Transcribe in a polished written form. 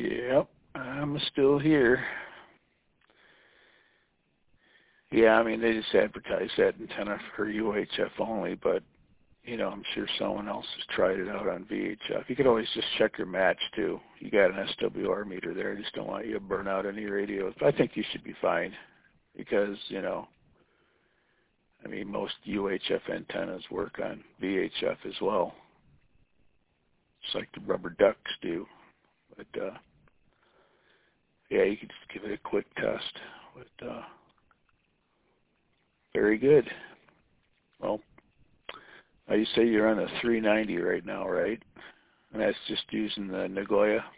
Yep, I'm still here. Yeah, I mean, they just advertise that antenna for UHF only, but, you know, I'm sure someone else has tried it out on VHF. You could always just check your match, too. You got an SWR meter there. I just don't want you to burn out any radios. But I think you should be fine because, you know, I mean, most UHF antennas work on VHF as well. It's like the rubber ducks do. But, yeah, you could just give it a quick test. But, very good. Well, you say you're on a 390 right now, right? And that's just using the Nagoya